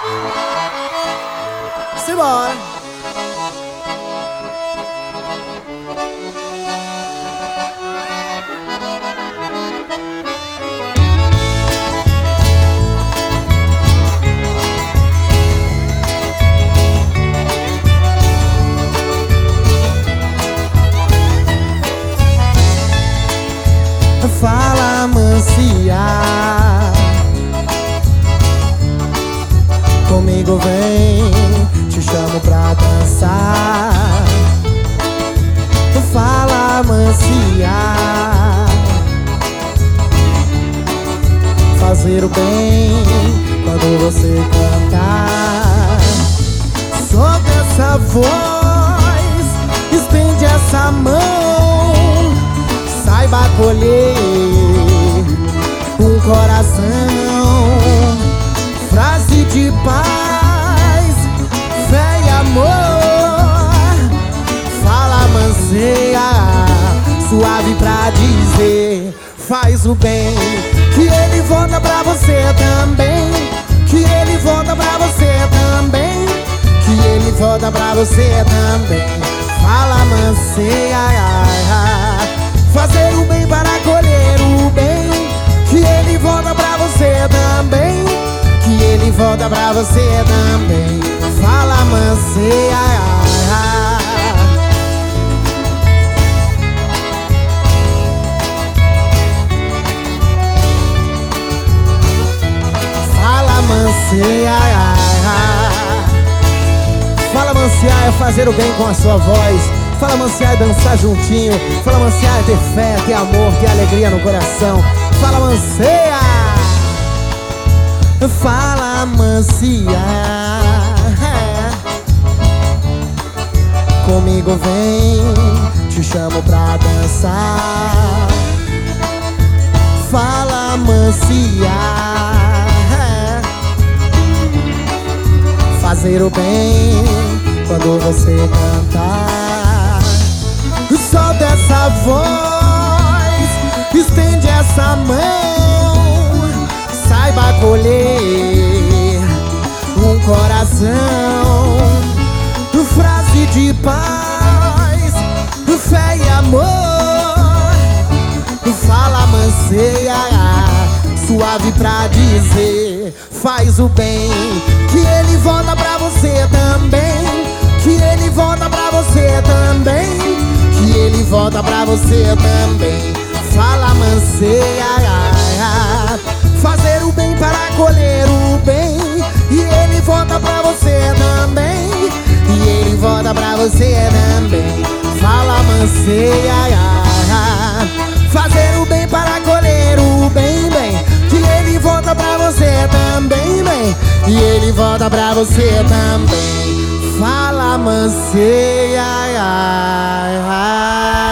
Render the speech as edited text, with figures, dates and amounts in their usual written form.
Simbora. Fala, mancia, comigo vem, te chamo pra dançar. Fala, mancia, fazer o bem quando você cantar. Solta essa voz, estende essa mão, saiba acolher um coração. Frase de paz, fé e amor. Fala, manseia, suave pra dizer. Faz o bem, que ele volta pra você também. Que ele volta pra você também. Que ele volta pra você também. Fala, manseia, fazer o bem para colher o bem. Que ele volta pra você também. Que ele volta pra você também. Fala, manseia. Fala, manseia. Fala, manseia é fazer o bem com a sua voz. Fala, manciar é dançar juntinho. Fala, manciar é ter fé, ter amor, ter alegria no coração. Fala, mancia. Fala, mancia, comigo vem, te chamo pra dançar. Fala, mancia, fazer o bem quando você cantar. Solta essa voz, estende essa mão, saiba acolher um coração. Frase de paz, fé e amor. Fala, manseia, suave pra dizer. Faz o bem, que ele volta pra você também. Que ele volta pra você também. Que ele volta pra você também. Fala, manseia, fazer o bem para colher o bem. E ele volta pra você também. E ele volta pra você também. Fala, manseia, fazer o bem para colher o bem, bem. Que ele volta pra você também, bem. E ele volta pra você também. Fala, manseia.